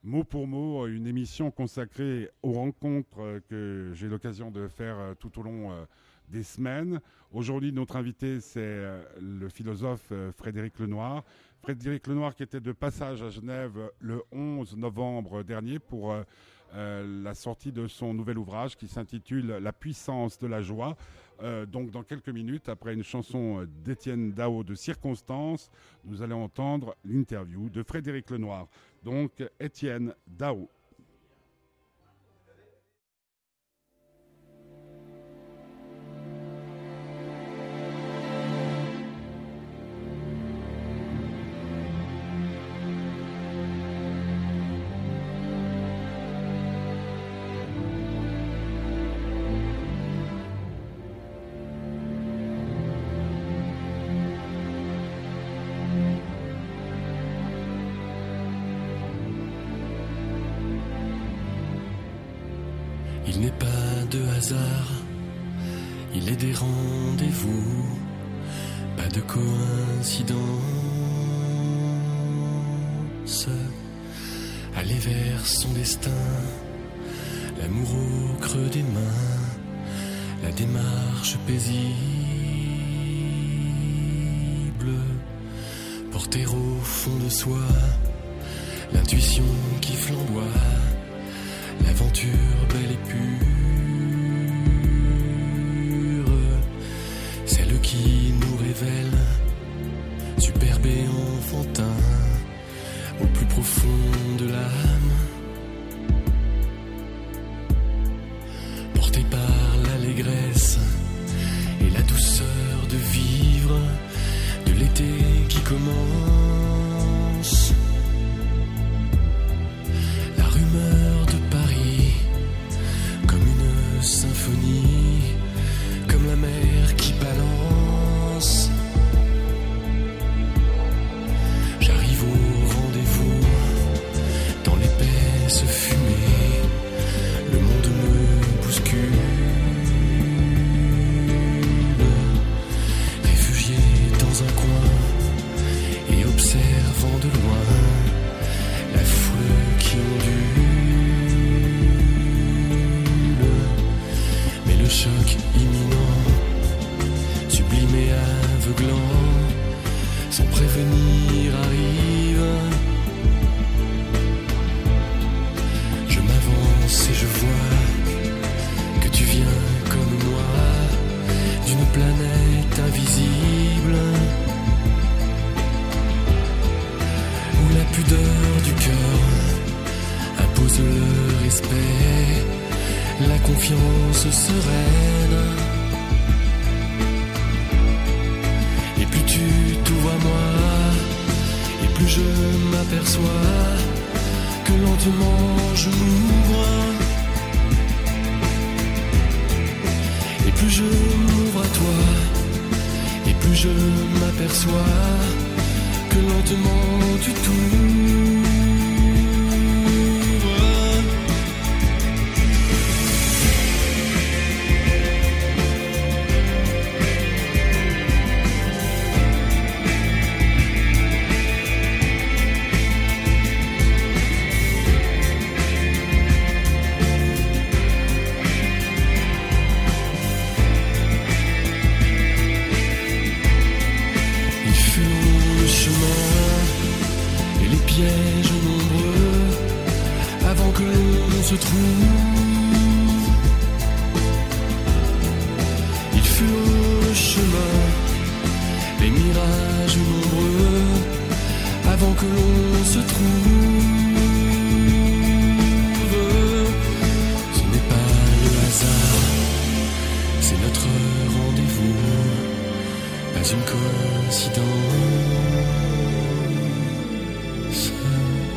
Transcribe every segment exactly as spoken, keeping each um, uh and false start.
Mot pour mot, une émission consacrée aux rencontres euh, que j'ai l'occasion de faire euh, tout au long euh, des semaines. Aujourd'hui, notre invité, c'est euh, le philosophe euh, Frédéric Lenoir. Frédéric Lenoir qui était de passage à Genève euh, le onze novembre dernier pour euh, euh, la sortie de son nouvel ouvrage qui s'intitule La puissance de la joie. Euh, donc dans quelques minutes, après une chanson d'Étienne Dao de Circonstance, nous allons entendre l'interview de Frédéric Lenoir. Donc Étienne Dao. Il n'est pas de hasard, il est des rendez-vous, pas de coïncidence. Aller vers son destin, l'amour au creux des mains, la démarche paisible, porter au fond de soi, l'intuition qui flamboie, l'aventure belle et pure, celle qui nous révèle, superbe et enfantin, au plus profond de l'âme, porté par l'allégresse et la douceur de vivre, de l'été qui commence, la rumeur de Paris, comme une symphonie, comme la mer qui balance. J'arrive au rendez-vous, dans l'épaisse fumée, le monde me bouscule. Réfugié dans un coin et observant de loin la foule qui ondule, mais le choc imminent, sublime et aveuglant, sans prévenir arrive. Je m'avance et je vois que tu viens comme moi d'une planète invisible, où la pudeur du cœur impose le respect, la confiance sereine. Et plus tu t'ouvres à moi, et plus je m'aperçois que lentement je m'ouvre, et plus je m'ouvre à toi, et plus je m'aperçois que lentement tu t'ouvres. Pièges nombreux avant que l'on se trouve. Il fut le chemin, les mirages nombreux avant que l'on se trouve. Ce n'est pas le hasard, c'est notre rendez-vous, pas une coïncidence.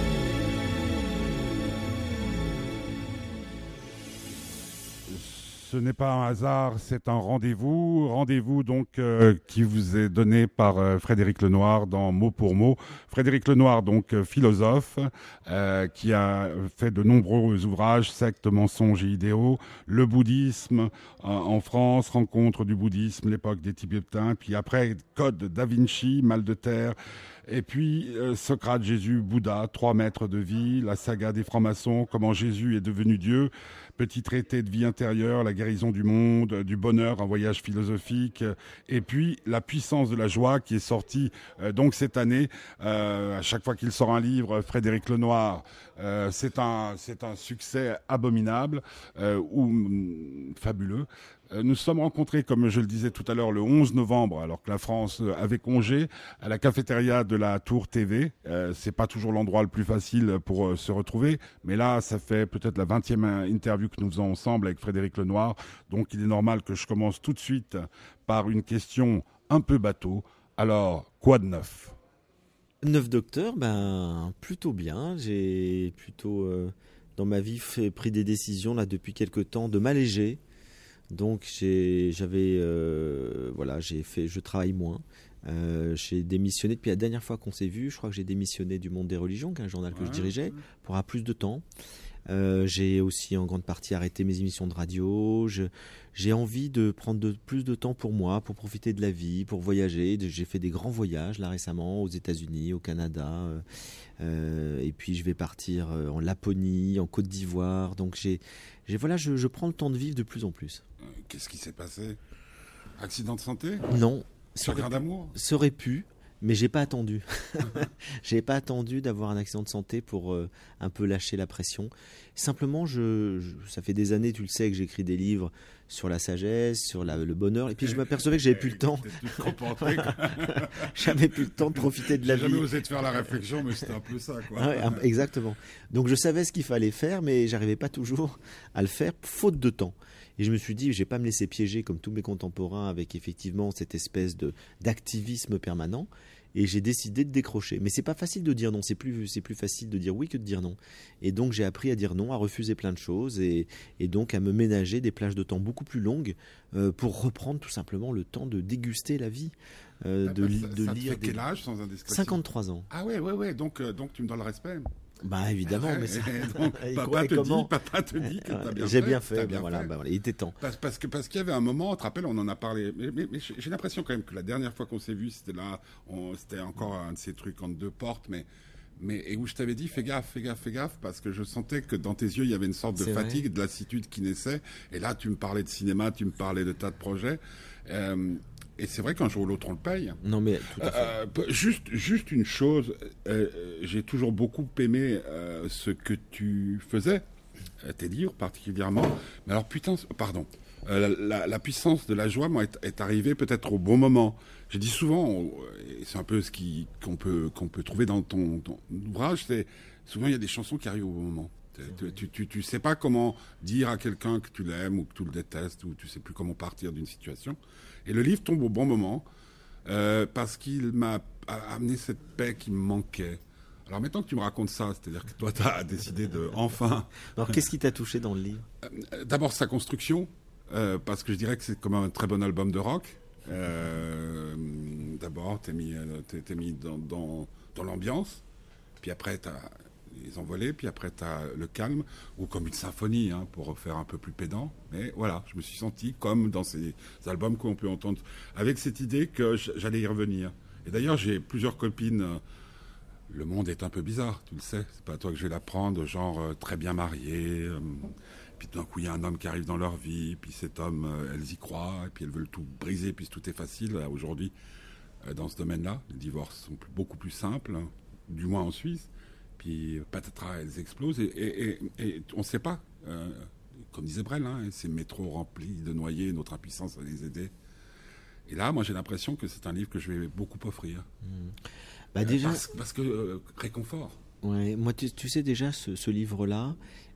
Ce ce n'est pas un hasard, c'est un rendez-vous. Rendez-vous donc euh, qui vous est donné par euh, Frédéric Lenoir dans Mot pour Mot. Frédéric Lenoir, donc euh, philosophe, euh, qui a fait de nombreux ouvrages, Sectes, mensonges et idéaux, le bouddhisme euh, en France, Rencontre du bouddhisme, l'époque des Tibétains, puis après Code da Vinci, Mal de terre. Et puis euh, Socrate, Jésus, Bouddha, trois maîtres de vie, la saga des francs-maçons, comment Jésus est devenu Dieu, petit traité de vie intérieure, la guérison du monde, du bonheur, un voyage philosophique, et puis la puissance de la joie qui est sortie euh, donc cette année. Euh, à chaque fois qu'il sort un livre, Frédéric Lenoir, euh, c'est un c'est un succès abominable euh, ou mm, fabuleux. Nous sommes rencontrés, comme je le disais tout à l'heure, le onze novembre, alors que la France avait congé, à la cafétéria de la Tour T V. Euh, c'est pas toujours l'endroit le plus facile pour euh, se retrouver, mais là, ça fait peut-être la vingtième interview que nous faisons ensemble avec Frédéric Lenoir. Donc, il est normal que je commence tout de suite par une question un peu bateau. Alors, quoi de neuf ? Neuf docteurs, ben plutôt bien. J'ai plutôt euh, dans ma vie fait, pris des décisions là depuis quelque temps de m'alléger. Donc j'ai, j'avais, euh, voilà, j'ai fait, je travaille moins. Euh, j'ai démissionné depuis la dernière fois qu'on s'est vu. Je crois que j'ai démissionné du Monde des Religions, qui est un journal que ouais, je dirigeais, ouais. pour avoir plus de temps. Euh, j'ai aussi en grande partie arrêté mes émissions de radio. Je, j'ai envie de prendre de, plus de temps pour moi, pour profiter de la vie, pour voyager. J'ai fait des grands voyages là récemment aux États-Unis, au Canada, euh, euh, et puis je vais partir en Laponie, en Côte d'Ivoire. Donc j'ai, j'ai voilà, je, je prends le temps de vivre de plus en plus. Qu'est-ce qui s'est passé ? Accident de santé ? Non. Chagrin d'amour ? Ça aurait pu. Mais j'ai pas attendu. j'ai pas attendu d'avoir un accident de santé pour euh, un peu lâcher la pression. Simplement, je, je, ça fait des années, tu le sais, que j'écris des livres sur la sagesse, sur la, le bonheur. Et puis je m'apercevais que j'avais plus le temps. J'avais plus le temps de profiter de la vie. J'ai jamais osé te faire la réflexion, mais c'était un peu ça, quoi. Ah ouais, exactement. Donc je savais ce qu'il fallait faire, mais j'arrivais pas toujours à le faire, faute de temps. Et je me suis dit, je vais pas me laisser piéger comme tous mes contemporains avec effectivement cette espèce de d'activisme permanent. Et j'ai décidé de décrocher. Mais c'est pas facile de dire non. C'est plus c'est plus facile de dire oui que de dire non. Et donc j'ai appris à dire non, à refuser plein de choses et et donc à me ménager des plages de temps beaucoup plus longues euh, pour reprendre tout simplement le temps de déguster la vie, euh, ah de, bah, ça, de ça lire. Te fait des... quel âge sans indiscrétion ? cinquante-trois ans. Ah ouais ouais ouais. Donc euh, donc tu me donnes le respect. Bah évidemment, ouais, mais ça... donc, papa, te dit, papa te dit que t'as bien j'ai fait. bien fait, ben bien voilà, fait. Ben voilà, il était temps. Parce, parce que parce qu'il y avait un moment, tu te rappelles, on en a parlé, mais, mais, mais j'ai l'impression quand même que la dernière fois qu'on s'est vu, c'était là, on, c'était encore un de ces trucs entre deux portes, mais mais et où je t'avais dit fais gaffe, fais gaffe, fais gaffe, parce que je sentais que dans tes yeux il y avait une sorte de C'est fatigue, vrai. de lassitude qui naissait. Et là, tu me parlais de cinéma, tu me parlais de tas de projets. Euh, Et c'est vrai qu'un jour ou l'autre, on le paye. Non, mais tout à fait. Euh, juste, juste une chose, euh, j'ai toujours beaucoup aimé euh, ce que tu faisais, euh, tes livres particulièrement. Mais alors, putain, pardon, euh, la, la puissance de la joie, moi, est, est arrivée peut-être au bon moment. Je dis souvent, et c'est un peu ce qui, qu'on peut, qu'on peut trouver dans ton, ton ouvrage, c'est souvent il y a des chansons qui arrivent au bon moment. Tu, tu, tu, tu sais pas comment dire à quelqu'un que tu l'aimes ou que tu le détestes ou tu sais plus comment partir d'une situation. Et le livre tombe au bon moment euh, parce qu'il m'a amené cette paix qui me manquait. Alors maintenant que tu me racontes ça, c'est-à-dire que toi tu as décidé de enfin. Alors qu'est-ce qui t'a touché dans le livre ? D'abord sa construction, euh, parce que je dirais que c'est comme un très bon album de rock. Euh, d'abord t'es mis, t'es, t'es mis dans, dans, dans l'ambiance, puis après t'as les envolées, puis après t'as le calme, ou comme une symphonie, hein, pour faire un peu plus pédant. Mais voilà, je me suis senti comme dans ces albums qu'on peut entendre, avec cette idée que j'allais y revenir. Et d'ailleurs, j'ai plusieurs copines. Euh, le monde est un peu bizarre, tu le sais. C'est pas à toi que je vais l'apprendre, genre euh, très bien mariées. Euh, puis d'un coup, il y a un homme qui arrive dans leur vie, puis cet homme, euh, elles y croient, et puis elles veulent tout briser, puis tout est facile. Là, aujourd'hui, euh, dans ce domaine-là, les divorces sont beaucoup plus simples, hein, du moins en Suisse. Puis patatras, elles explosent et, et, et, et on ne sait pas. Euh, comme disait Brel, hein, ces métros remplis de noyés, notre impuissance à les aider. Et là, moi, j'ai l'impression que c'est un livre que je vais beaucoup offrir. Mmh. Bah, déjà... parce, parce que euh, réconfort. Ouais, moi, tu, tu sais déjà, ce, ce livre-là,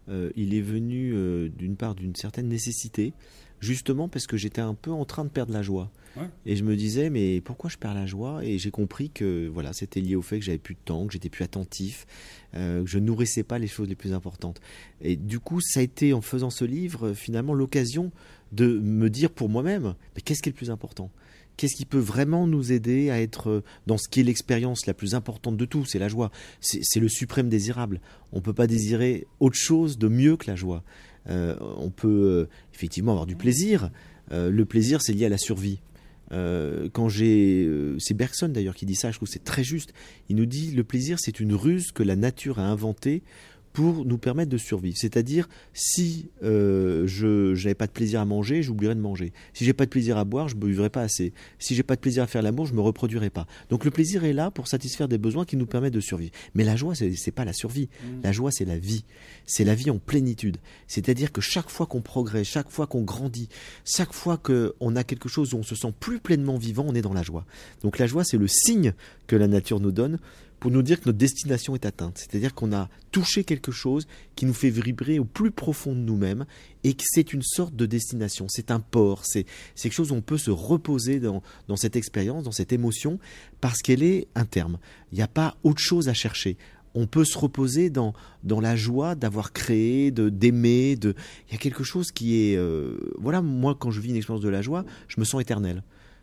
euh, il est venu euh, d'une part d'une certaine nécessité, justement parce que j'étais un peu en train de perdre la joie. Ouais. Et je me disais, mais pourquoi je perds la joie? Et j'ai compris que voilà, c'était lié au fait que j'avais plus de temps, que j'étais plus attentif, euh, que je nourrissais pas les choses les plus importantes. Et du coup, ça a été, en faisant ce livre, finalement, l'occasion de me dire pour moi-même, mais qu'est-ce qui est le plus important? Qu'est-ce qui peut vraiment nous aider à être dans ce qui est l'expérience la plus importante de tout? C'est la joie. C'est, c'est le suprême désirable. On ne peut pas désirer autre chose de mieux que la joie. Euh, on peut euh, effectivement avoir du plaisir. Euh, le plaisir, c'est lié à la survie. Euh, quand j'ai, euh, c'est Bergson d'ailleurs qui dit ça, je trouve que c'est très juste. Il nous dit le plaisir, c'est une ruse que la nature a inventée pour nous permettre de survivre. C'est-à-dire, si euh, je n'avais pas de plaisir à manger, j'oublierais de manger. Si j'ai pas de plaisir à boire, je ne buvrais pas assez. Si j'ai pas de plaisir à faire l'amour, je me reproduirai pas. Donc le plaisir est là pour satisfaire des besoins qui nous permettent de survivre. Mais la joie, c'est, c'est pas la survie. Mmh. La joie, c'est la vie. C'est la vie en plénitude. C'est-à-dire que chaque fois qu'on progresse, chaque fois qu'on grandit, chaque fois qu'on a quelque chose où on se sent plus pleinement vivant, on est dans la joie. Donc la joie, c'est le signe que la nature nous donne pour nous dire que notre destination est atteinte. C'est-à-dire qu'on a touché quelque chose qui nous fait vibrer au plus profond de nous-mêmes et que c'est une sorte de destination. C'est un port, c'est, c'est quelque chose où on peut se reposer dans, dans cette expérience, dans cette émotion, parce qu'elle est un terme. Il n'y a pas autre chose à chercher. On peut se reposer dans, dans la joie d'avoir créé, de, d'aimer. De... Il y a quelque chose qui est... Euh... Voilà, moi, quand je vis une expérience de la joie, je me sens éternel.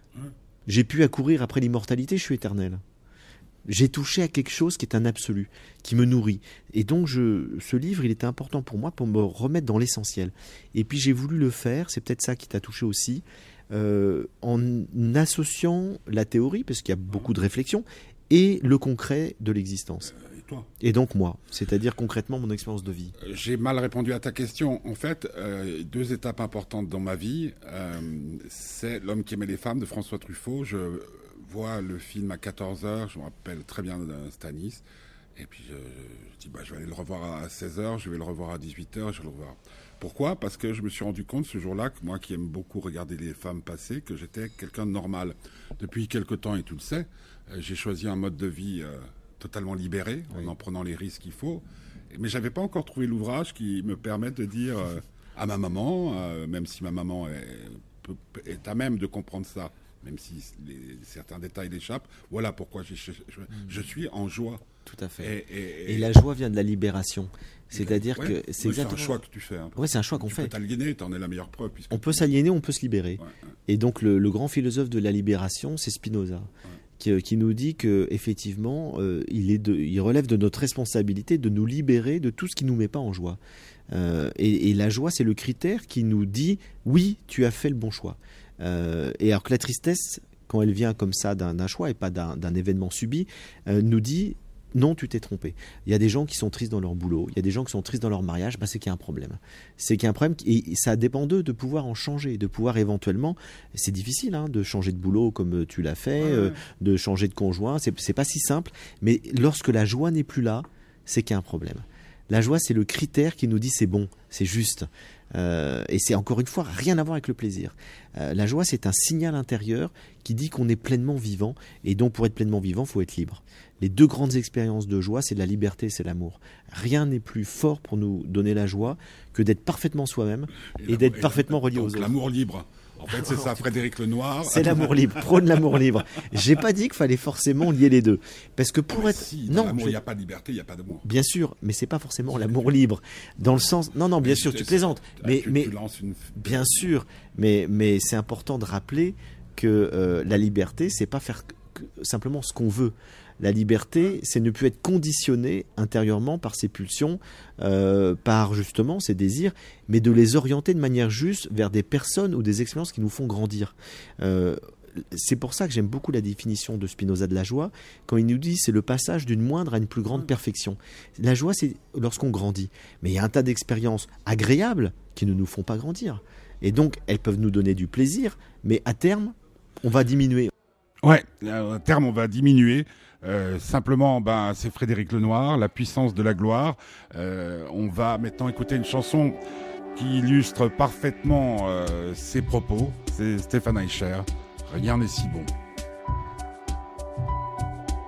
J'ai pu accourir après l'immortalité, je suis éternel. J'ai touché à quelque chose qui est un absolu, qui me nourrit. Et donc, je, ce livre, il était important pour moi pour me remettre dans l'essentiel. Et puis, j'ai voulu le faire, c'est peut-être ça qui t'a touché aussi, euh, en associant la théorie, parce qu'il y a beaucoup de réflexion, et le concret de l'existence. Euh, et toi ? Et donc moi, c'est-à-dire concrètement mon expérience de vie. J'ai mal répondu à ta question. En fait, euh, deux étapes importantes dans ma vie, euh, c'est L'homme qui aimait les femmes de François Truffaut. Je vois le film à quatorze heures, je me rappelle très bien de Stanis. Et puis je, je dis, bah, je vais aller le revoir à seize heures, je vais le revoir à dix-huit heures, je vais le revoir. Pourquoi ? Parce que je me suis rendu compte ce jour-là, que moi qui aime beaucoup regarder les femmes passer, que j'étais quelqu'un de normal. Depuis quelque temps, et tu le sais, euh, j'ai choisi un mode de vie euh, totalement libéré, oui. en en prenant les risques qu'il faut. Mais j'avais pas encore trouvé l'ouvrage qui me permette de dire euh, à ma maman, euh, même si ma maman est, peut, est à même de comprendre ça, même si les, certains détails l'échappent, voilà pourquoi je, je, je, je suis en joie. Tout à fait. Et, et, et la joie vient de la libération. C'est-à-dire ouais, que c'est oui, exactement... c'est un choix que tu fais. Hein. Oui, c'est un choix qu'on tu fait. Tu peux t'aliéner, t'en es la meilleure preuve. On peut s'aliéner, on peut se libérer. Ouais, ouais. Et donc le, le grand philosophe de la libération, c'est Spinoza, ouais. qui, qui nous dit que effectivement, euh, il, est de, il relève de notre responsabilité de nous libérer de tout ce qui nous met pas en joie. Euh, et, et la joie, c'est le critère qui nous dit oui, tu as fait le bon choix. Euh, et alors que la tristesse, quand elle vient comme ça d'un, d'un choix et pas d'un, d'un événement subi, euh, nous dit non, tu t'es trompé. Il y a des gens qui sont tristes dans leur boulot, il y a des gens qui sont tristes dans leur mariage, bah c'est qu'il y a un problème. C'est qu'il y a un problème et ça dépend d'eux de pouvoir en changer, de pouvoir éventuellement, c'est difficile hein, de changer de boulot comme tu l'as fait, ouais. euh, de changer de conjoint, c'est, c'est pas si simple, mais lorsque la joie n'est plus là, c'est qu'il y a un problème. La joie, c'est le critère qui nous dit c'est bon, c'est juste. Euh, et c'est encore une fois rien à voir avec le plaisir. Euh, la joie, c'est un signal intérieur qui dit qu'on est pleinement vivant. Et donc, pour être pleinement vivant, il faut être libre. Les deux grandes expériences de joie, c'est la liberté, c'est l'amour. Rien n'est plus fort pour nous donner la joie que d'être parfaitement soi-même et, et d'être et parfaitement relié aux autres. L'amour libre. En fait, c'est ça, Frédéric Lenoir. C'est l'amour libre, prône l'amour libre. J'ai pas dit qu'il fallait forcément lier les deux. Parce que pour mais être. Si, non, il n'y a pas de liberté, il n'y a pas d'amour. Bien sûr, mais c'est pas forcément l'amour libre. Dans le sens. Non, non, bien mais sûr, tu plaisantes. Mais, tu, mais... tu lances une... Bien sûr, mais, mais c'est important de rappeler que euh, la liberté, c'est pas faire simplement ce qu'on veut. La liberté, c'est ne plus être conditionné intérieurement par ses pulsions, euh, par justement ses désirs, mais de les orienter de manière juste vers des personnes ou des expériences qui nous font grandir. Euh, c'est pour ça que j'aime beaucoup la définition de Spinoza de la joie, quand il nous dit c'est le passage d'une moindre à une plus grande perfection. La joie, c'est lorsqu'on grandit. Mais il y a un tas d'expériences agréables qui ne nous font pas grandir. Et donc, elles peuvent nous donner du plaisir, mais à terme, on va diminuer. Ouais, à terme, on va diminuer. Euh, simplement, ben, c'est Frédéric Lenoir, La puissance de la gloire. Euh, on va maintenant écouter une chanson qui illustre parfaitement euh, ses propos. C'est Stéphane Eicher, Rien n'est si bon.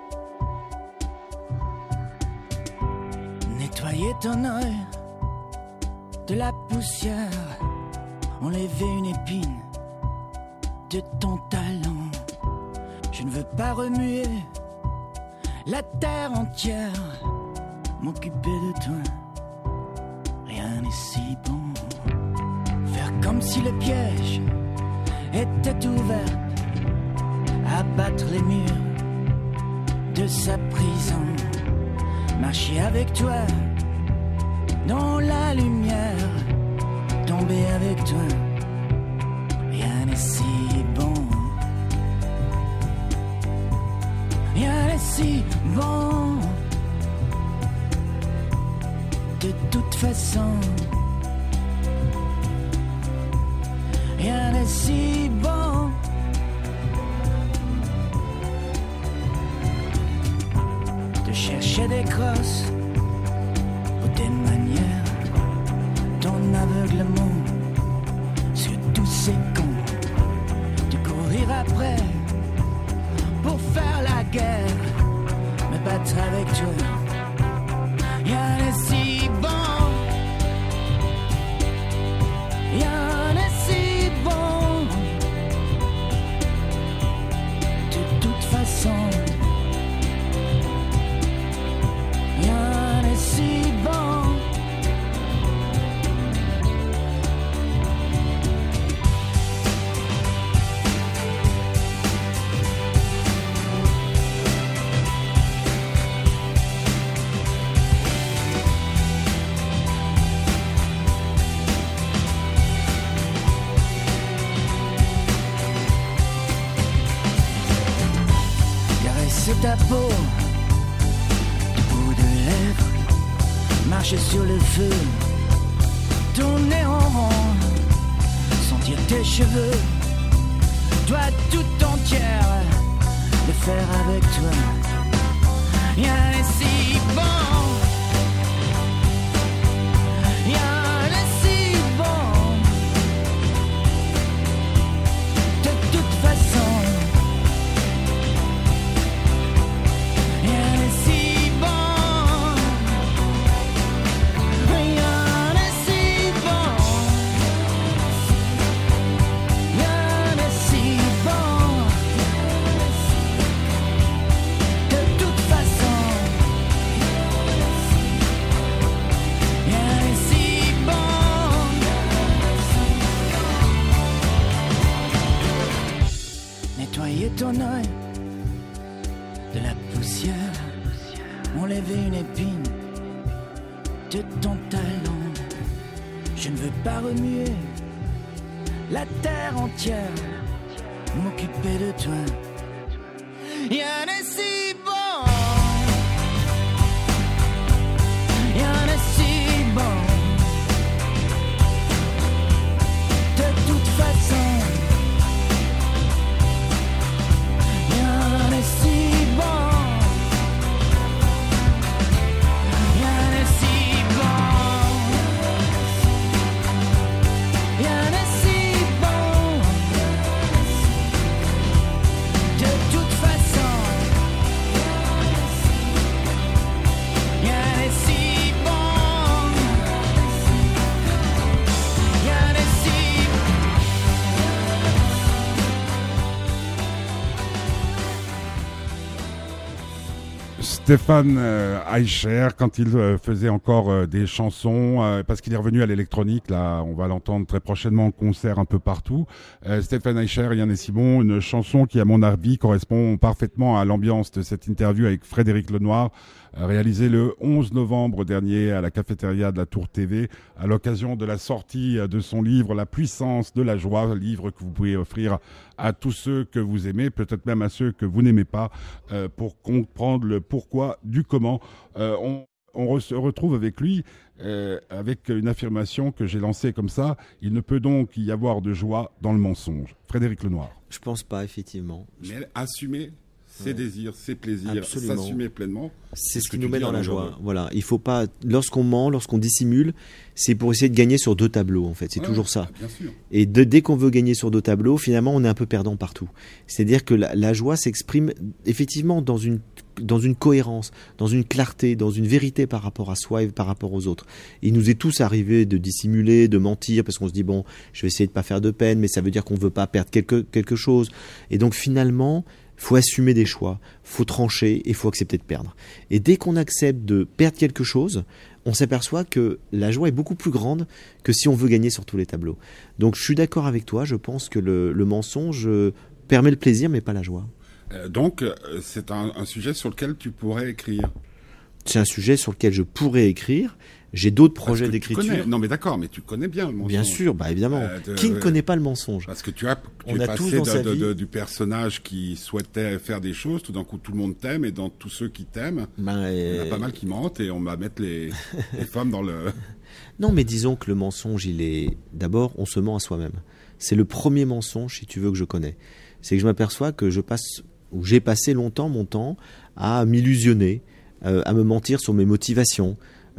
Nettoyer ton œil de la poussière, enlever une épine de ton talent. Je ne veux pas remuer la terre entière, m'occuper de toi, rien n'est si bon. Faire comme si le piège était ouvert, abattre les murs de sa prison, marcher avec toi dans la lumière, tomber avec toi, rien n'est si bon. Rien n'est si bon. De toute façon, rien n'est si bon. De chercher des crosses ou des manières, ton aveuglement sur tous ces cons, de courir après pour faire la guerre, me battre avec toi, rien n'est si bon, rien n'est si bon. De toute façon, rien n'est si bon. C'est ta peau, du bout de lèvres, marcher sur le feu, tourner en rond, sentir tes cheveux, toi tout entière, le faire avec toi, rien n'est si bon, rien n'est si bon, de toute façon. Ton œil de la poussière, enlever une épine de ton talent. Je ne veux pas remuer la terre entière, m'occuper de toi. Rien n'est si bon, rien n'est si bon. De toute façon, si bon, rien n'est si bon, rien n'est si bon, de toute façon, rien n'est si bon, rien n'est si bon. Stéphane euh, Eicher, quand il euh, faisait encore euh, des chansons, euh, parce qu'il est revenu à l'électronique, là, on va l'entendre très prochainement en concert un peu partout. Euh, Stéphane Eicher, Rien n'est si bon, une chanson qui, à mon avis, correspond parfaitement à l'ambiance de cette interview avec Frédéric Lenoir, euh, réalisée le onze novembre dernier à la cafétéria de la Tour T V, à l'occasion de la sortie de son livre La puissance de la joie, livre que vous pouvez offrir à tous ceux que vous aimez, peut-être même à ceux que vous n'aimez pas, euh, pour comprendre le pourquoi du comment. Euh, on, on re- se retrouve avec lui euh, avec une affirmation que j'ai lancée comme ça: il ne peut donc y avoir de joie dans le mensonge. Frédéric Lenoir. Je pense pas, effectivement. Mais assumer ses Ouais. désirs, ses plaisirs, Absolument. s'assumer pleinement. C'est ce ce qui que nous tu met dis dans à la longueur joie. de- Voilà, il faut pas. Lorsqu'on ment, lorsqu'on dissimule, c'est pour essayer de gagner sur deux tableaux. En fait, c'est Ouais, toujours ça. bah, bien sûr. Et de- dès qu'on veut gagner sur deux tableaux, finalement, on est un peu perdant partout. C'est-à-dire que la, la joie s'exprime effectivement dans une, dans une cohérence, dans une clarté, dans une vérité par rapport à soi et par rapport aux autres. Il nous est tous arrivé de dissimuler, de mentir, parce qu'on se dit, bon, je vais essayer de pas faire de peine, mais ça veut dire qu'on veut pas perdre quelque, quelque chose. Et donc, finalement, faut assumer des choix, faut trancher et faut accepter de perdre. Et dès qu'on accepte de perdre quelque chose, on s'aperçoit que la joie est beaucoup plus grande que si on veut gagner sur tous les tableaux. Donc je suis d'accord avec toi, je pense que le, le mensonge permet le plaisir mais pas la joie. Euh, donc, euh, c'est un, un sujet sur lequel tu pourrais écrire. C'est un sujet sur lequel je pourrais écrire. J'ai d'autres Parce projets que tu d'écriture. connais- Non, mais d'accord, mais tu connais bien le mensonge. Bien sûr, bah évidemment. Euh, de- Qui ne connaît pas le mensonge? Parce que tu as, tu On es a passé tous dans de- sa de- vie- de- du personnage qui souhaitait faire des choses, tout d'un coup tout le monde t'aime, et dans tous ceux qui t'aiment, Ben, il y en a euh, pas mal qui mentent, et on va mettre les, les femmes dans le... Non, mais disons que le mensonge, il est. D'abord, on se ment à soi-même. C'est le premier mensonge, si tu veux, que je connais. C'est que je m'aperçois que je passe, ou j'ai passé longtemps mon temps à m'illusionner, euh, à me mentir sur mes motivations.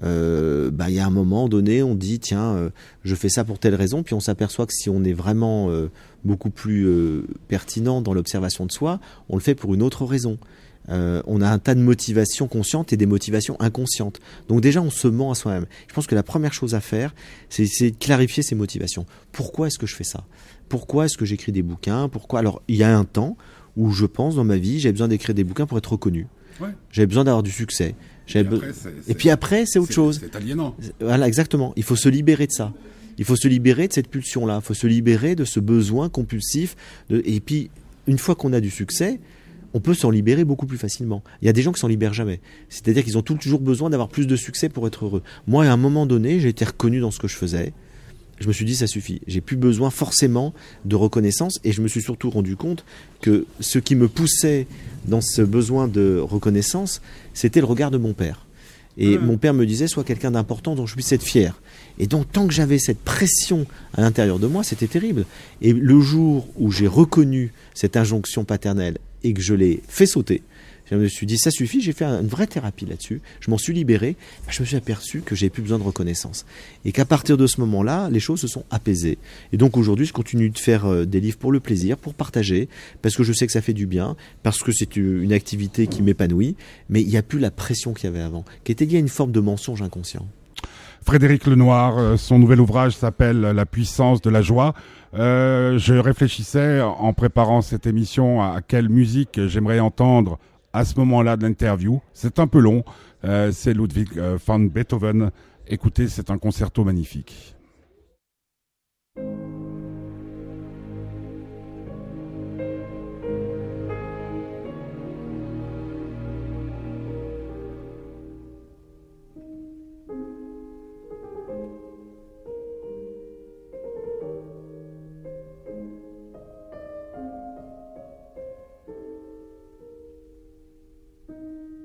Euh, bah, il y a un moment donné, on dit tiens, euh, je fais ça pour telle raison, puis on s'aperçoit que si on est vraiment euh, beaucoup plus euh, pertinent dans l'observation de soi, on le fait pour une autre raison. Euh, on a un tas de motivations conscientes et des motivations inconscientes. Donc déjà, on se ment à soi-même. Je pense que la première chose à faire, c'est essayer de clarifier ses motivations. Pourquoi est-ce que je fais ça? Pourquoi est-ce que j'écris des bouquins? Pourquoi? Alors, il y a un temps où je pense dans ma vie, j'avais besoin d'écrire des bouquins pour être reconnu. Ouais. J'avais besoin d'avoir du succès. Et J'avais be- après, c'est- Et c'est- puis après, c'est autre c'est- chose. C'est aliénant. Voilà, exactement. Il faut se libérer de ça. Il faut se libérer de cette pulsion-là. Il faut se libérer de ce besoin compulsif. De... Et puis, une fois qu'on a du succès, on peut s'en libérer beaucoup plus facilement. Il y a des gens qui s'en libèrent jamais. C'est-à-dire qu'ils ont toujours besoin d'avoir plus de succès pour être heureux. Moi, à un moment donné, j'ai été reconnu dans ce que je faisais. Je me suis dit, ça suffit. J'ai plus besoin forcément de reconnaissance. Et je me suis surtout rendu compte que ce qui me poussait dans ce besoin de reconnaissance, c'était le regard de mon père. Et Ouais. mon père me disait, sois quelqu'un d'important dont je puisse être fier. Et donc, tant que j'avais cette pression à l'intérieur de moi, c'était terrible. Et le jour où j'ai reconnu cette injonction paternelle et que je l'ai fait sauter, je me suis dit, ça suffit, j'ai fait une vraie thérapie là-dessus, je m'en suis libéré, je me suis aperçu que j'avais plus besoin de reconnaissance. Et qu'à partir de ce moment-là, les choses se sont apaisées. Et donc aujourd'hui, je continue de faire euh, des livres pour le plaisir, pour partager, parce que je sais que ça fait du bien, parce que c'est une une activité qui m'épanouit, mais il n'y a plus la pression qu'il y avait avant, qui était liée à une forme de mensonge inconscient. Frédéric Lenoir, euh, son nouvel ouvrage s'appelle La puissance de la joie. Euh, je réfléchissais en préparant cette émission à quelle musique j'aimerais entendre à ce moment-là de l'interview. C'est un peu long. Euh, c'est Ludwig euh, van Beethoven. Écoutez, c'est un concerto magnifique.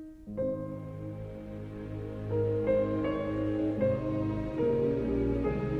Thank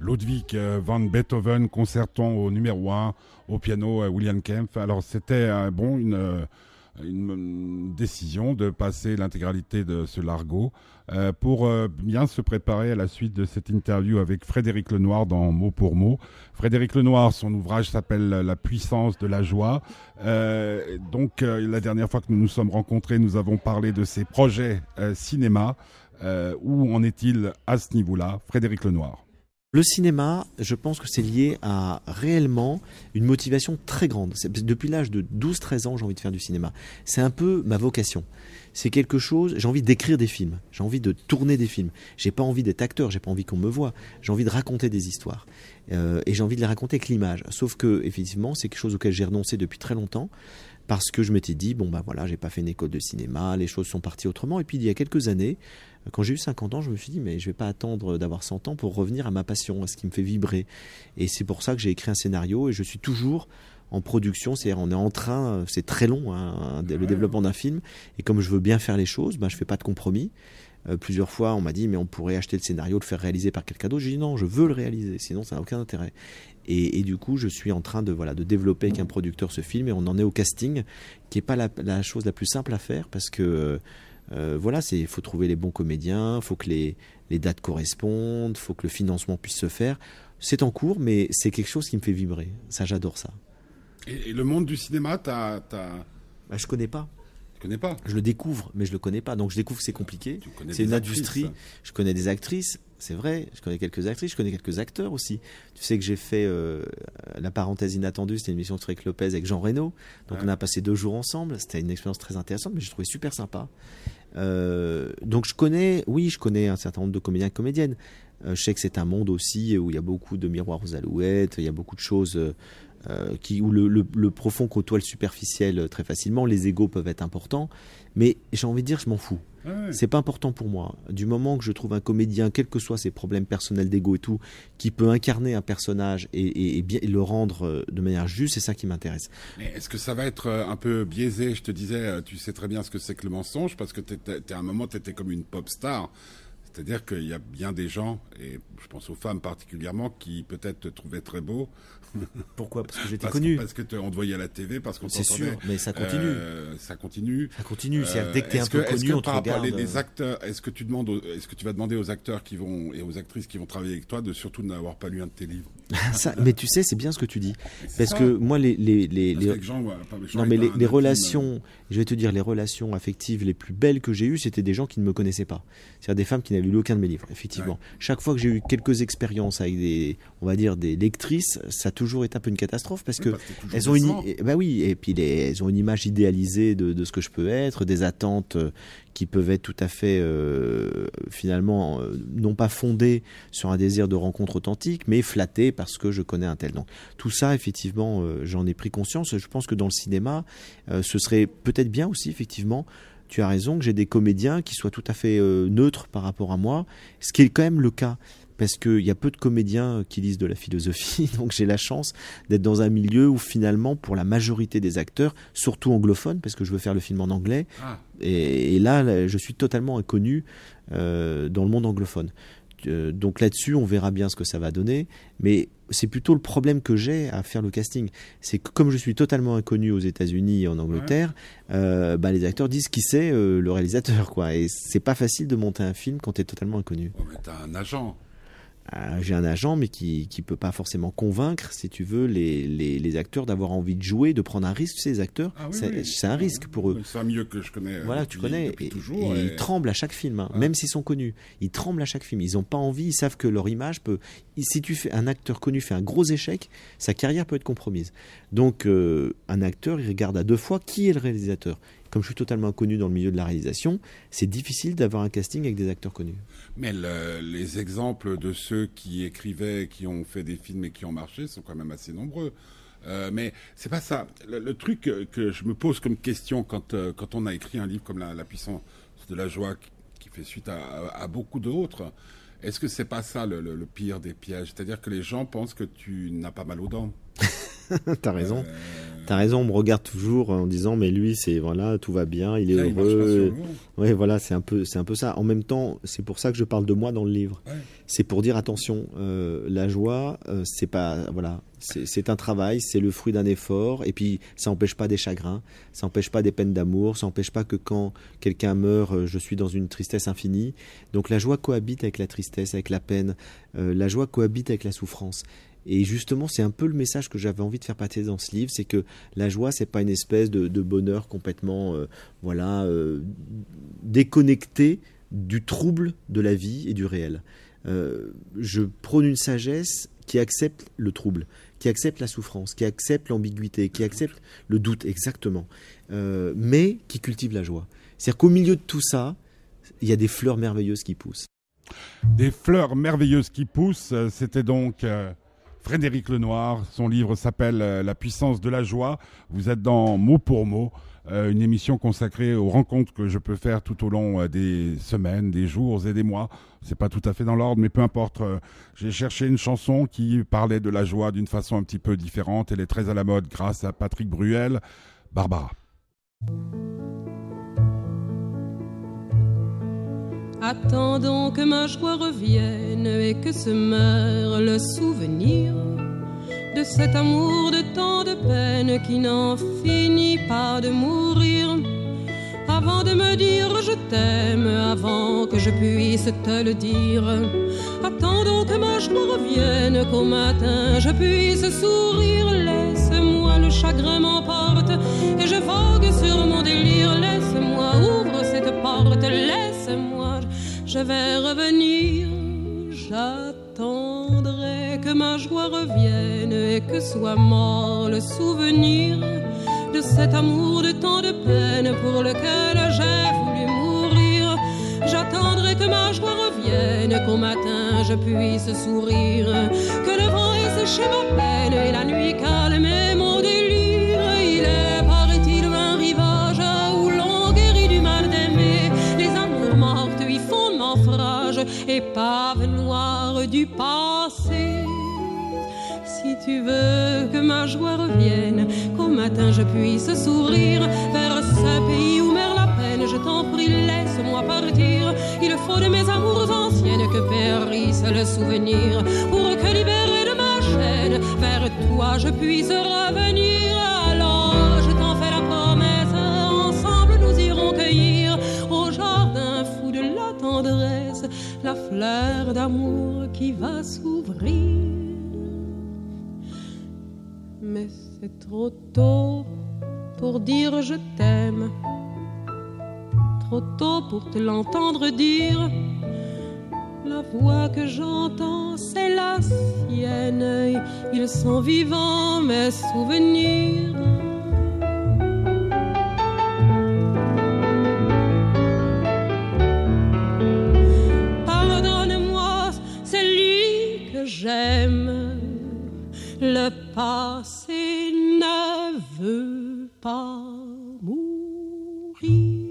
Ludwig van Beethoven, concertant au numéro un, au piano, William Kempff. Alors c'était euh, bon, une, une, une décision de passer l'intégralité de ce Largo euh, pour euh, bien se préparer à la suite de cette interview avec Frédéric Lenoir dans Mot pour Mot. Frédéric Lenoir, son ouvrage s'appelle La puissance de la joie. Euh, donc euh, la dernière fois que nous nous sommes rencontrés, nous avons parlé de ses projets euh, cinéma. Euh, où en est-il à ce niveau-là, Frédéric Lenoir? Le cinéma, je pense que c'est lié à réellement une motivation très grande. C'est, depuis l'âge de douze treize ans, j'ai envie de faire du cinéma. C'est un peu ma vocation. C'est quelque chose, j'ai envie d'écrire des films, j'ai envie de tourner des films. J'ai pas envie d'être acteur, j'ai pas envie qu'on me voie. J'ai envie de raconter des histoires. Euh, et j'ai envie de les raconter avec l'image. Sauf que, effectivement, c'est quelque chose auquel j'ai renoncé depuis très longtemps. Parce que je m'étais dit, bon ben voilà, j'ai pas fait une école de cinéma, les choses sont parties autrement. Et puis il y a quelques années, quand j'ai eu cinquante ans, je me suis dit, mais je vais pas attendre d'avoir cent ans pour revenir à ma passion, à ce qui me fait vibrer. Et c'est pour ça que j'ai écrit un scénario et je suis toujours en production, c'est-à-dire on est en train, c'est très long, hein, le développement d'un film. Et comme je veux bien faire les choses, ben je fais pas de compromis. Euh, plusieurs fois, on m'a dit, mais on pourrait acheter le scénario, le faire réaliser par quelqu'un d'autre. J'ai dit non, je veux le réaliser, sinon ça n'a aucun intérêt. Et, et du coup, je suis en train de, voilà, de développer avec un producteur ce film et on en est au casting, qui n'est pas la, la chose la plus simple à faire parce que euh, voilà, il faut trouver les bons comédiens, il faut que les, les dates correspondent, il faut que le financement puisse se faire. C'est en cours, mais c'est quelque chose qui me fait vibrer. Ça, j'adore ça. Et, et le monde du cinéma, t'as, t'as... Bah, je connais pas. Tu connais pas? Je le découvre, mais je le connais pas. Donc je découvre que c'est compliqué. C'est une actrices, industrie. ça. Je connais des actrices, c'est vrai. Je connais quelques actrices, je connais quelques acteurs aussi. Tu sais que j'ai fait euh, La parenthèse inattendue, c'était une émission de Frédéric Lopez avec Jean Reno. Donc ouais. On a passé deux jours ensemble. C'était une expérience très intéressante, mais j'ai trouvé super sympa. Euh, donc je connais, oui, je connais un certain nombre de comédiens et comédiennes. Euh, je sais que c'est un monde aussi où il y a beaucoup de miroirs aux alouettes, il y a beaucoup de choses. Euh, Euh, qui, où le, le, le profond côtoie le superficiel euh, très facilement, les égos peuvent être importants, mais j'ai envie de dire, je m'en fous. Ah ouais. C'est pas important pour moi. Du moment que je trouve un comédien, quels que soient ses problèmes personnels d'ego et tout, qui peut incarner un personnage et, et, et bien et le rendre euh, de manière juste, c'est ça qui m'intéresse. Mais est-ce que ça va être euh, un peu biaisé? Je te disais, tu sais très bien ce que c'est que le mensonge, parce que t'étais, t'es, à un moment, tu étais comme une pop star. C'est-à-dire qu'il y a bien des gens, et je pense aux femmes particulièrement, qui peut-être te trouvaient très beau. Pourquoi? Parce que j'étais parce connu. Que, parce que te, on te voyait à la T V, parce qu'on c'est t'entendait. sûr, mais ça continue. Euh, ça continue. Ça continue. C'est-à-dire, dès que t'es euh, un peu que, connu, que, on te regarde. Les, les acteurs, est-ce que tu demandes, aux, est-ce que tu vas demander aux acteurs qui vont et aux actrices qui vont travailler avec toi de surtout n'avoir pas lu un de tes livres? Ça, mais tu sais, c'est bien ce que tu dis, parce ça. que moi, les les les, les... les gens, voilà, pas, non mais les, les relations, film, je vais te dire, les relations affectives les plus belles que j'ai eues, c'était des gens qui ne me connaissaient pas, c'est-à-dire des femmes qui n'avaient lu aucun de mes livres. Effectivement, ouais. Chaque fois que j'ai eu quelques expériences avec des, on va dire des lectrices, ça a toujours été un peu une catastrophe parce oui, que parce que elles ont une, bah oui, et puis les, elles ont une image idéalisée de, de ce que je peux être, des attentes qui peuvent être tout à fait euh, finalement euh, non pas fondées sur un désir de rencontre authentique, mais flattées parce que je connais un tel. Donc tout ça, effectivement, euh, j'en ai pris conscience. Je pense que dans le cinéma, euh, ce serait peut-être bien aussi, effectivement. Tu as raison que j'ai des comédiens qui soient tout à fait euh, neutres par rapport à moi, ce qui est quand même le cas. Parce qu'il y a peu de comédiens qui lisent de la philosophie, donc j'ai la chance d'être dans un milieu où finalement, pour la majorité des acteurs, surtout anglophones, parce que je veux faire le film en anglais, ah. et, et là, je suis totalement inconnu euh, dans le monde anglophone. Euh, donc là-dessus, on verra bien ce que ça va donner, mais c'est plutôt le problème que j'ai à faire le casting. C'est que comme je suis totalement inconnu aux États-Unis et en Angleterre, ouais. euh, bah, les acteurs disent qui c'est euh, le réalisateur, quoi. Et c'est pas facile de monter un film quand tu es totalement inconnu. Oh, mais t'as un agent. Euh, j'ai un agent, mais qui qui peut pas forcément convaincre, si tu veux, les les, les acteurs d'avoir envie de jouer, de prendre un risque. Tu sais, les acteurs, ah oui, c'est, oui. c'est un risque pour eux. C'est un milieu que je connais. Voilà, depuis, tu connais. Depuis et, toujours, et, et ils tremblent à chaque film, hein, ah. même s'ils sont connus. Ils tremblent à chaque film. Ils ont pas envie. Ils savent que leur image peut. Si tu fais un acteur connu fait un gros échec, sa carrière peut être compromise. Donc, euh, un acteur, il regarde à deux fois qui est le réalisateur. Comme je suis totalement inconnu dans le milieu de la réalisation, c'est difficile d'avoir un casting avec des acteurs connus. Mais le, les exemples de ceux qui écrivaient, qui ont fait des films et qui ont marché sont quand même assez nombreux. Euh, mais c'est pas ça. Le, le truc que, que je me pose comme question quand, euh, quand on a écrit un livre comme La, la puissance de la joie, qui, qui fait suite à, à, à beaucoup d'autres, est-ce que c'est pas ça le, le, le pire des pièges? C'est-à-dire que les gens pensent que tu n'as pas mal aux dents. T'as raison. Euh... t'as raison, on me regarde toujours en disant mais lui c'est voilà, tout va bien, il est Là, il marche pas heureux. sur l'eau. Oui, voilà, c'est un peu, c'est un peu ça. En même temps, c'est pour ça que je parle de moi dans le livre. Ouais. C'est pour dire attention, euh, la joie, euh, c'est pas, voilà, c'est, c'est un travail, c'est le fruit d'un effort, et puis ça n'empêche pas des chagrins, ça n'empêche pas des peines d'amour, ça n'empêche pas que quand quelqu'un meurt, euh, je suis dans une tristesse infinie. Donc la joie cohabite avec la tristesse, avec la peine. Euh, la joie cohabite avec la souffrance. Et justement, c'est un peu le message que j'avais envie de faire passer dans ce livre, c'est que la joie, c'est pas une espèce de, de bonheur complètement, euh, voilà, euh, déconnecté du trouble de la vie et du réel. Euh, je prône une sagesse qui accepte le trouble, qui accepte la souffrance, qui accepte l'ambiguïté, qui accepte le doute, exactement, euh, mais qui cultive la joie. C'est-à-dire qu'au milieu de tout ça, il y a des fleurs merveilleuses qui poussent. Des fleurs merveilleuses qui poussent, euh, c'était donc euh, Frédéric Lenoir. Son livre s'appelle euh, La puissance de la joie. Vous êtes dans Mot pour mot, euh, une émission consacrée aux rencontres que je peux faire tout au long euh, des semaines, des jours et des mois. C'est pas tout à fait dans l'ordre, mais peu importe. euh, j'ai cherché une chanson qui parlait de la joie d'une façon un petit peu différente. Elle est très à la mode grâce à Patrick Bruel. Barbara. Attendons que ma joie revienne et que se meure le souvenir de cet amour de tant de peine qui n'en finit pas de mourir. Avant de me dire je t'aime, avant que je puisse te le dire, attendons que ma joie revienne, qu'au matin je puisse sourire. Laisse-moi, le chagrin m'emporte et je vogue sur mon délire. Laisse-moi, ouvre cette porte, laisse-moi, je vais revenir. J'attendrai que ma joie revienne et que soit mort le souvenir de cet amour de tant de peine pour lequel j'ai voulu mourir. J'attendrai que ma joie revienne, qu'au matin je puisse sourire, que le vent ait séché ma peine et la nuit calmé mon délire. Il est, paraît-il, un rivage où l'on guérit du mal d'aimer. Les amours mortes y font naufrage, épave noire du passé. Si tu veux que ma joie revienne, qu'au matin je puisse sourire vers ce pays où meurt la peine, je t'en prie, laisse-moi partir. Il faut de mes amours anciennes que périsse le souvenir, pour que libéré de ma chaîne, vers toi je puisse revenir. Alors je t'en fais la promesse, ensemble nous irons cueillir au jardin fou de la tendresse la fleur d'amour qui va s'ouvrir. Mais c'est trop tôt pour dire je t'aime, trop tôt pour te l'entendre dire. La voix que j'entends, c'est la sienne. Ils sont vivants, mes souvenirs. Pardonne-moi, c'est lui que j'aime. Le passé ne veut pas mourir.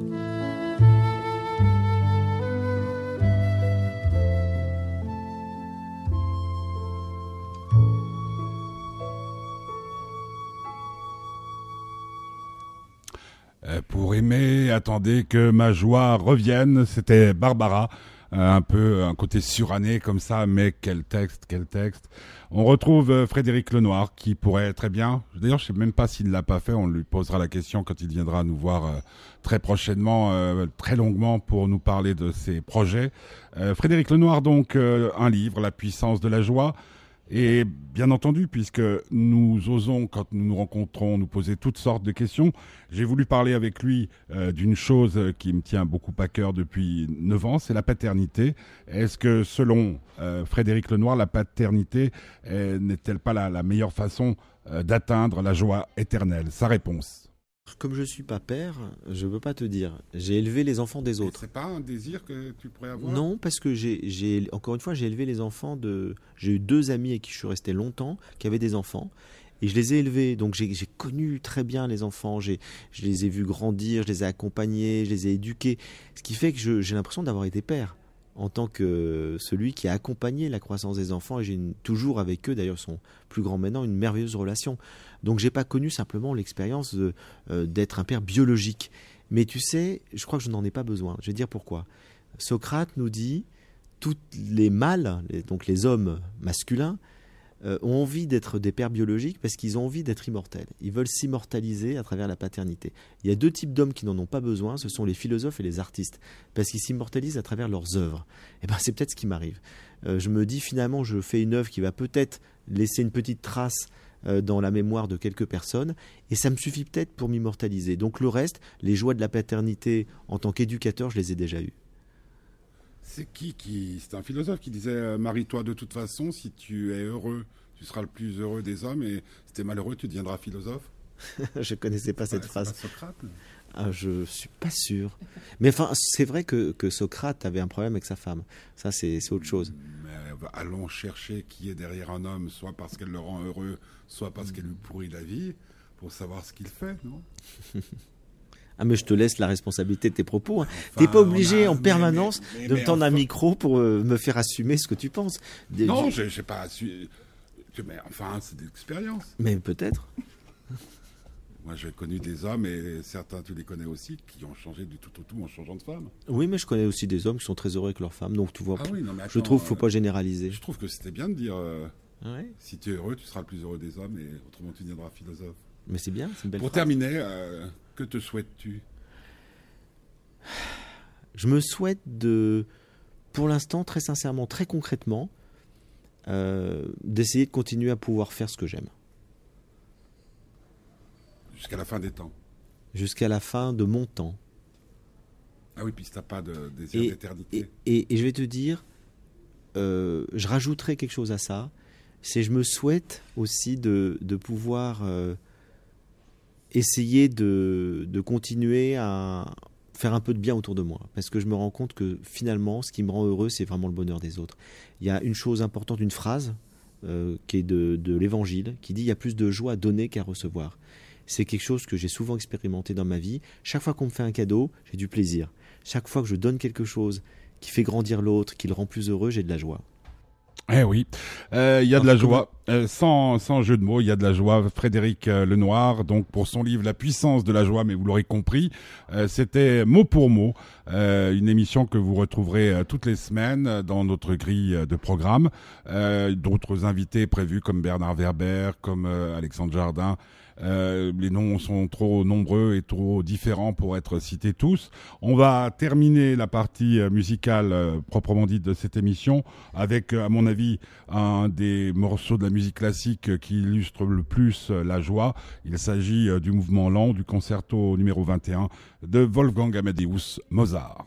Pour aimer, attendez que ma joie revienne. C'était Barbara. Euh, un peu un côté suranné comme ça, mais quel texte, quel texte. On retrouve euh, Frédéric Lenoir qui pourrait très bien, d'ailleurs je sais même pas s'il ne l'a pas fait, on lui posera la question quand il viendra nous voir euh, très prochainement, euh, très longuement pour nous parler de ses projets. Euh, Frédéric Lenoir donc, euh, un livre, La puissance de la joie. Et bien entendu, puisque nous osons, quand nous nous rencontrons, nous poser toutes sortes de questions, j'ai voulu parler avec lui euh, d'une chose qui me tient beaucoup à cœur depuis neuf ans, c'est la paternité. Est-ce que, selon euh, Frédéric Lenoir, la paternité euh, n'est-elle pas la, la meilleure façon euh, d'atteindre la joie éternelle? Sa réponse. Comme je suis pas père, je peux pas te dire. J'ai élevé les enfants des autres. C'est pas un désir que tu pourrais avoir? Non, parce que j'ai, j'ai, encore une fois, j'ai élevé les enfants de. J'ai eu deux amis avec qui je suis resté longtemps, qui avaient des enfants, et je les ai élevés. Donc j'ai, j'ai connu très bien les enfants. J'ai, je les ai vus grandir, je les ai accompagnés, je les ai éduqués. Ce qui fait que je, j'ai l'impression d'avoir été père. en tant que celui qui a accompagné la croissance des enfants, et j'ai une, toujours avec eux, d'ailleurs ils sont plus grands maintenant, une merveilleuse relation. Donc j'ai pas connu simplement l'expérience de, euh, d'être un père biologique. Mais tu sais, je crois que je n'en ai pas besoin. Je vais dire pourquoi. Socrate nous dit, tous les mâles, les, donc les hommes masculins, euh, ont envie d'être des pères biologiques parce qu'ils ont envie d'être immortels. Ils veulent s'immortaliser à travers la paternité. Il y a deux types d'hommes qui n'en ont pas besoin, ce sont les philosophes et les artistes, parce qu'ils s'immortalisent à travers leurs œuvres. Et ben c'est peut-être ce qui m'arrive. Euh, je me dis finalement, je fais une œuvre qui va peut-être laisser une petite trace euh, dans la mémoire de quelques personnes, et ça me suffit peut-être pour m'immortaliser. Donc le reste, les joies de la paternité en tant qu'éducateur, je les ai déjà eues. C'est qui qui... C'est un philosophe qui disait euh, marie-toi de toute façon, si tu es heureux, tu seras le plus heureux des hommes, et si tu es malheureux, tu deviendras philosophe. Je connaissais pas cette Ouais, phrase. C'est pas Socrate. Ah, je suis pas sûr. Mais enfin, c'est vrai que, que Socrate avait un problème avec sa femme. Ça, c'est, c'est autre chose. Mais euh, allons chercher qui est derrière un homme, soit parce qu'elle le rend heureux, soit parce qu'elle lui pourrit la vie, pour savoir ce qu'il fait, non? Ah, mais je te laisse la responsabilité de tes propos. Hein. Enfin, T'es pas obligé on a- en mais- permanence mais- mais- de me mais tendre un enfin- micro pour euh, me faire assumer ce que tu penses. Des- Non, du- j'ai j'ai pas su. Mais enfin, c'est des expériences. Mais peut-être. Moi, j'ai connu des hommes, et certains, tu les connais aussi, qui ont changé du tout au tout en changeant de femme. Oui, mais je connais aussi des hommes qui sont très heureux avec leur femme. Donc tu vois, Ah oui, non, mais je attends, trouve qu'il faut euh, pas généraliser. Je trouve que c'était bien de dire euh, Ouais. si tu es heureux, tu seras le plus heureux des hommes, et autrement, tu deviendras philosophe. Mais c'est bien, c'est une belle Pour phrase. terminer, euh, que te souhaites-tu? Je me souhaite de, pour l'instant, très sincèrement, très concrètement, euh, d'essayer de continuer à pouvoir faire ce que j'aime. Jusqu'à la fin des temps. Jusqu'à la fin de mon temps. Ah oui, puis si t'as pas de désir Et, d'éternité. et, et- et je vais te dire, euh, je rajouterai quelque chose à ça, c'est je me souhaite aussi de, de pouvoir euh, essayer de, de continuer à faire un peu de bien autour de moi, parce que je me rends compte que finalement, ce qui me rend heureux, c'est vraiment le bonheur des autres. Il y a une chose importante, une phrase euh, qui est de, de l'Évangile, qui dit « il y a plus de joie à donner qu'à recevoir ». C'est quelque chose que j'ai souvent expérimenté dans ma vie. Chaque fois qu'on me fait un cadeau, j'ai du plaisir. Chaque fois que je donne quelque chose qui fait grandir l'autre, qui le rend plus heureux, j'ai de la joie. Eh oui, Euh, il y a de la Alors, joie, Euh, sans, sans jeu de mots, il y a de la joie. Frédéric euh, Lenoir, donc pour son livre La puissance de la joie, mais vous l'aurez compris, euh, c'était mot pour mot, euh, une émission que vous retrouverez euh, toutes les semaines euh, dans notre grille euh, de programme. Euh, d'autres invités prévus comme Bernard Werber, comme euh, Alexandre Jardin. Euh, les noms sont trop nombreux et trop différents pour être cités tous. On va terminer la partie euh, musicale euh, proprement dite de cette émission avec, euh, à mon avis, un des morceaux de la musique classique euh, qui illustre le plus euh, la joie. Il s'agit euh, du mouvement lent du concerto numéro vingt et un de Wolfgang Amadeus Mozart.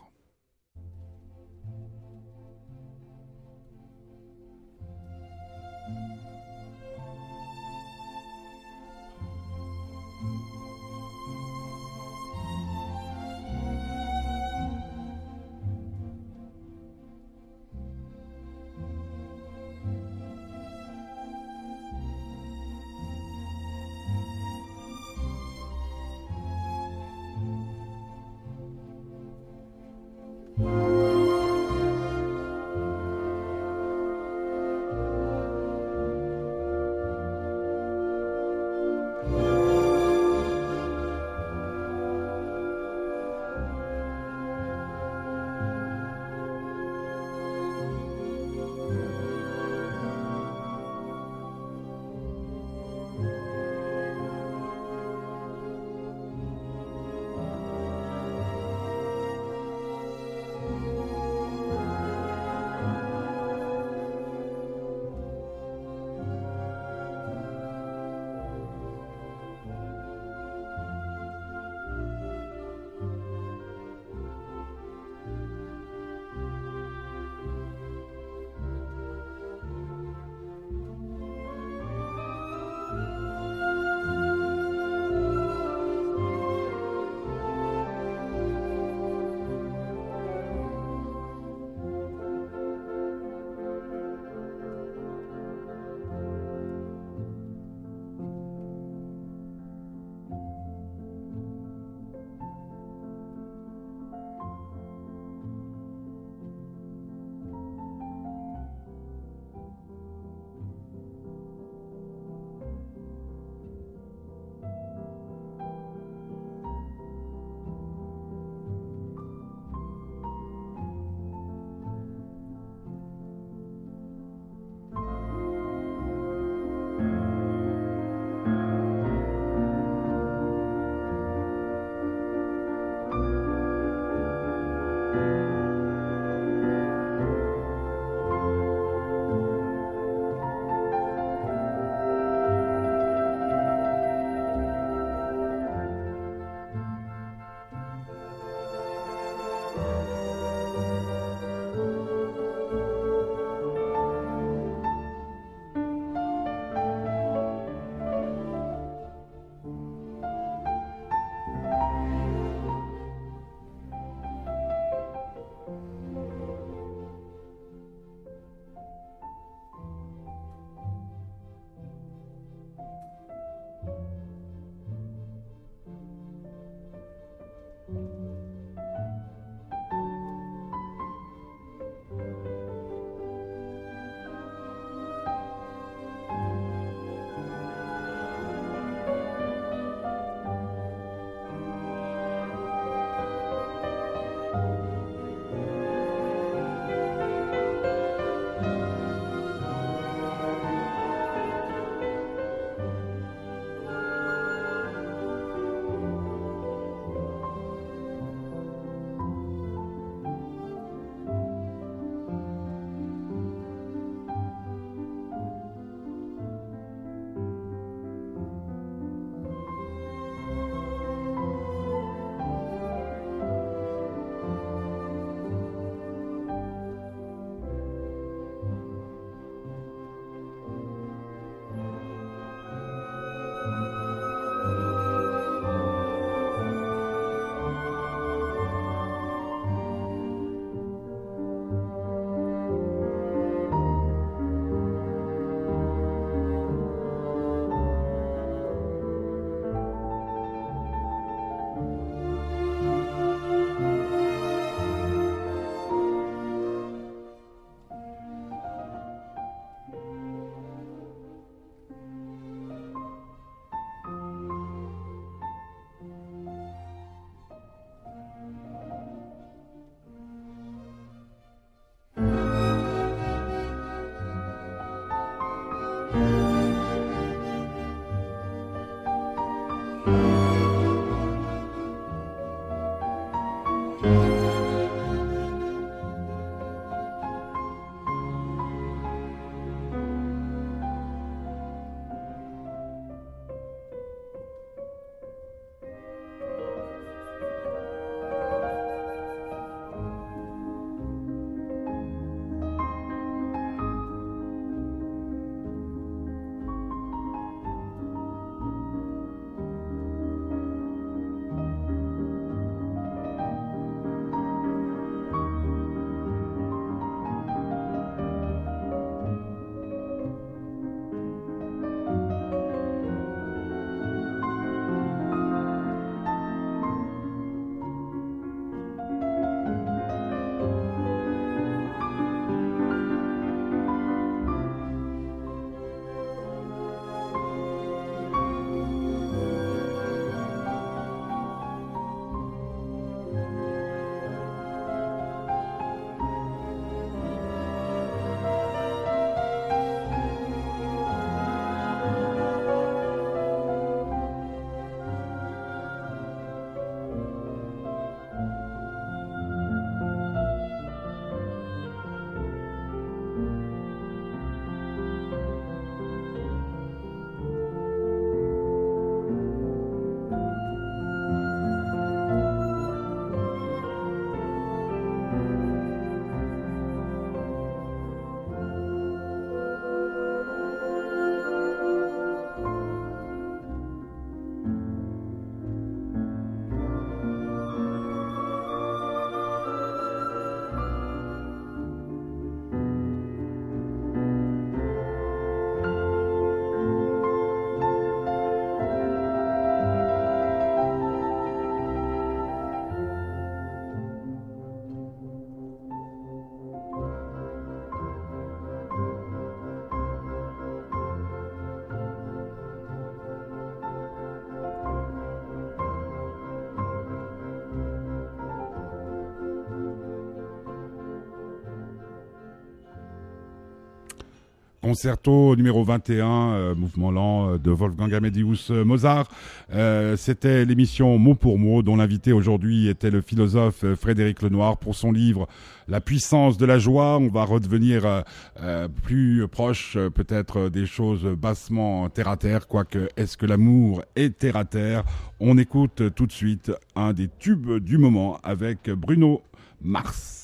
concerto numéro vingt et un, euh, mouvement lent euh, de Wolfgang Amadeus Mozart. Euh, c'était l'émission Mot pour mot, dont l'invité aujourd'hui était le philosophe euh, Frédéric Lenoir pour son livre La puissance de la joie. On va redevenir euh, euh, plus proche euh, peut-être des choses bassement terre à terre, quoique est-ce que l'amour est terre à terre? On écoute tout de suite un des tubes du moment avec Bruno Mars.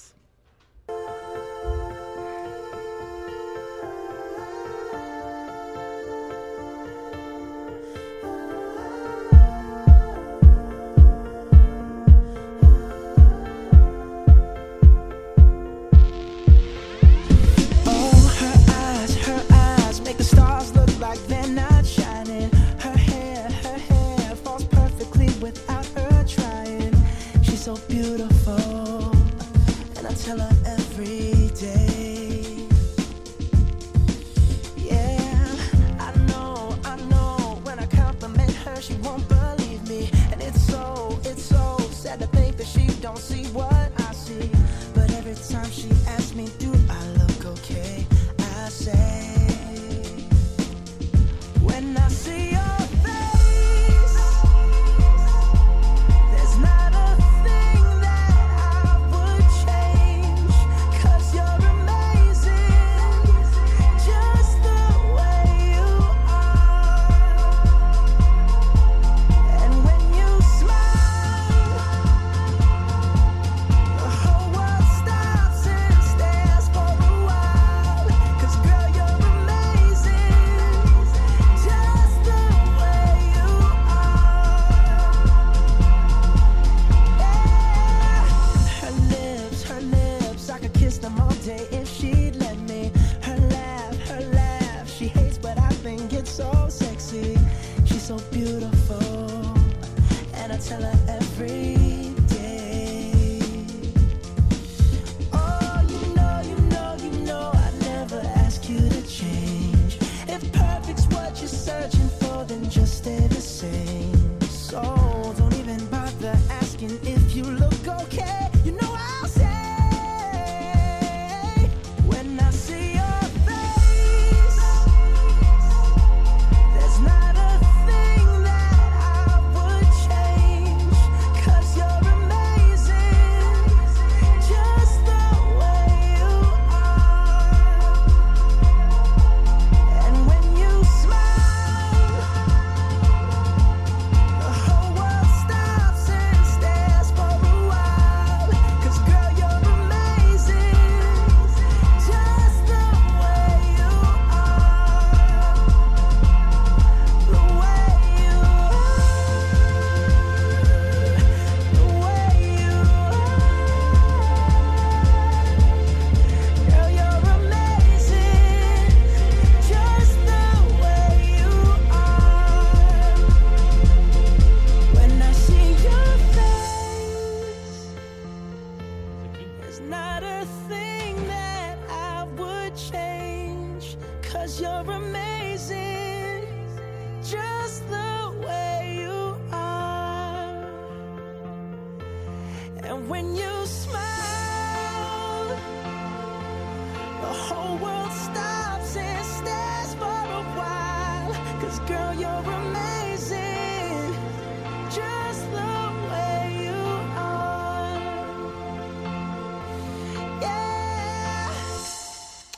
Girl, you're amazing.